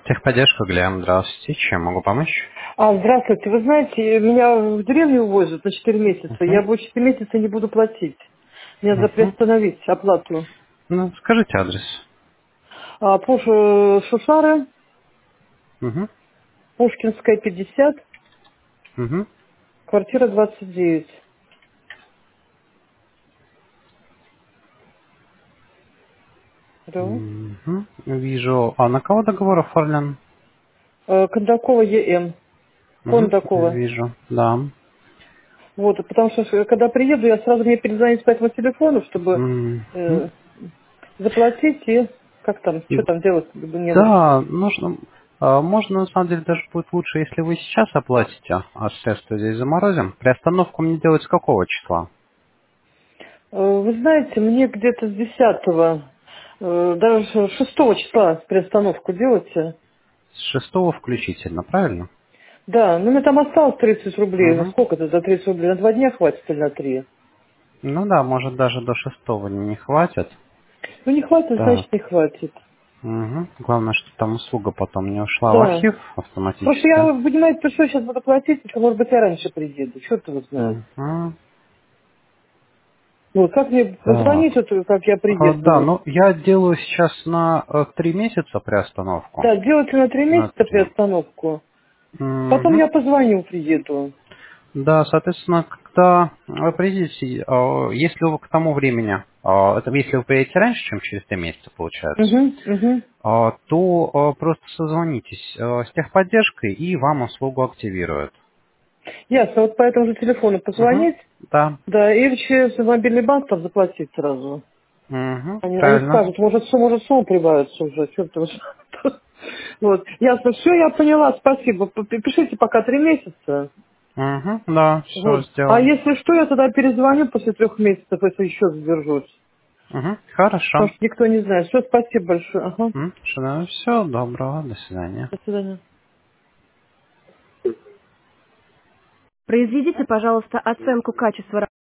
Техподдержка, Глеб, здравствуйте. Чем могу помочь? Здравствуйте. Вы знаете, меня в деревню увозят на 4 месяца. Я Угу. больше 4 месяца не буду платить. Мне надо Угу. приостановить оплату. Ну, скажите адрес. Шушары, Угу. Пушкинская, 50, Угу. квартира 29. Алло. Угу. Вижу. А на кого договор оформлен? Кондакова ЕМ. Угу. Кондакова. Вижу. Да. Вот, потому что когда приеду, я сразу мне перезвонить по этому телефону, чтобы Угу. э, заплатить и как там, что там делать мне надо. Да, нужно. Можно, на самом деле, даже будет лучше, если вы сейчас оплатите, а средства здесь заморозим. Приостановку мне делать с какого числа? Вы знаете, мне где-то с 10-го, даже с 6 числа приостановку делайте. С шестого включительно, правильно? Да, ну мне там осталось 30 рублей. Ну Угу. сколько это за 30 рублей? На 2 дня хватит или на 3? Ну да, может даже до шестого не хватит. Ну не хватит, Так. значит не хватит. Угу. Главное, что там услуга потом не ушла в Да. архив Просто автоматически. я, вы понимаете, что сейчас буду платить, потому может быть я раньше приеду. Черт его знает. Угу. Вот, как мне Так. позвонить, вот, как я Да, приеду? ну я делаю сейчас на 3 месяца приостановку. Да, делайте на 3 На месяца 3. приостановку. Потом Угу. я позвоню, приеду. Да, соответственно, когда вы приедете, если вы к тому времени, это если вы приедете раньше, чем через 3 месяца, получается, Угу, угу. то просто созвонитесь с техподдержкой и вам услугу активируют. Ясно, вот по этому же телефону Угу. позвонить, Да. да, или через мобильный банк там заплатить сразу. Угу. Они Правильно. скажут, может, сумма прибавится уже, черт его знает. Вот, ясно, все, я поняла, спасибо. Пишите пока 3 месяца. Угу, да, все Вот. А сделаем. если что, я тогда перезвоню после 3 месяцев, если еще задержусь. Угу, хорошо. Потому что никто не знает. Все, спасибо большое. Ага. Все, доброго, до свидания. До свидания. Произведите, пожалуйста, оценку качества